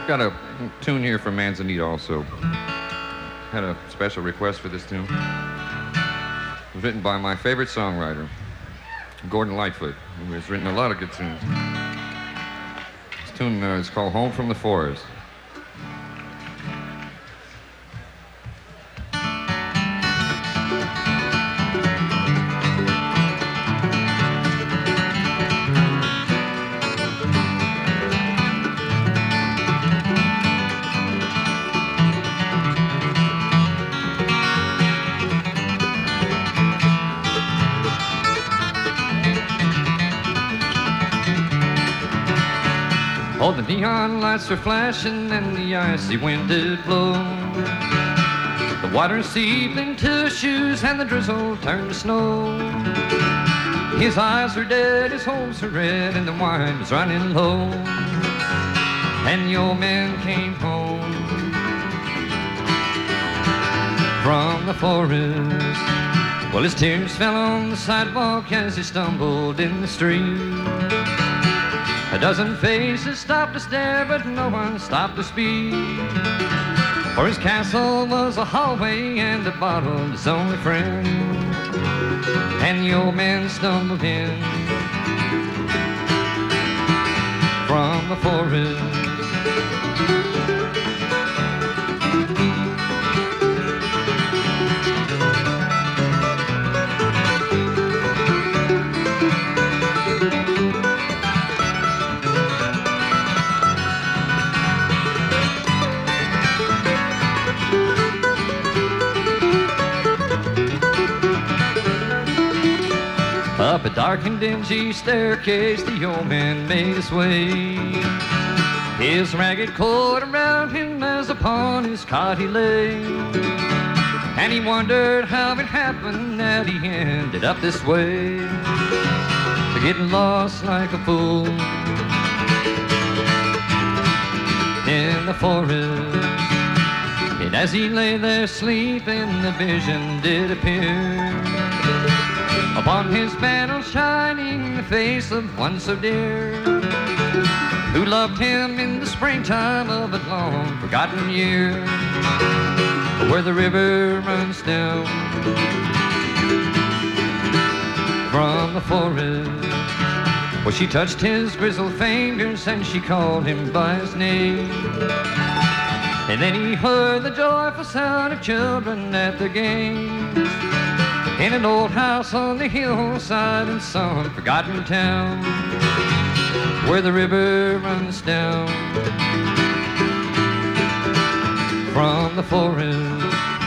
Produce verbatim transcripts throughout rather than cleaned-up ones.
got a tune here from Manzanita also. Had a special request for this tune. It was written by my favorite songwriter, Gordon Lightfoot, who has written a lot of good tunes. This tune uh, is called Home from the Forest. Oh, the neon lights were flashing and the icy wind did blow. The water seeped into his shoes and the drizzle turned to snow. His eyes were dead, his hopes were red, and the wine was running low. And the old man came home from the forest. Well, his tears fell on the sidewalk as he stumbled in the street. A dozen faces stopped to stare, but no one stopped to speak. For his castle was a hallway and the bottle his only friend. And the old man stumbled in from the forest. Up a dark and dingy staircase, the old man made his way. His ragged coat around him as upon his cot he lay. And he wondered how it happened that he ended up this way, to getting lost like a fool in the forest. And as he lay there sleeping, the vision did appear. Upon his panel shining the face of one so dear, who loved him in the springtime of a long forgotten year, where the river runs down from the forest. Well, she touched his grizzled fingers and she called him by his name. And then he heard the joyful sound of children at their games, in an old house on the hillside in some forgotten town, where the river runs down from the forest.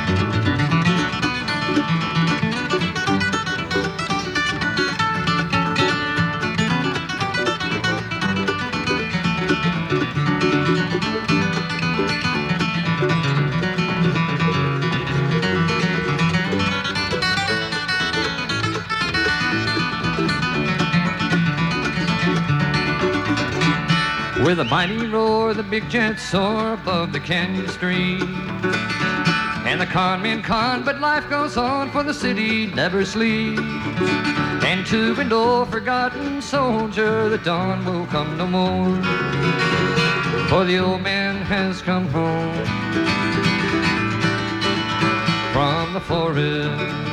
With a mighty roar, the big jets soar above the canyon street. And the con men con, but life goes on, for the city never sleeps. And to an old forgotten soldier, the dawn will come no more, for the old man has come home from the forest.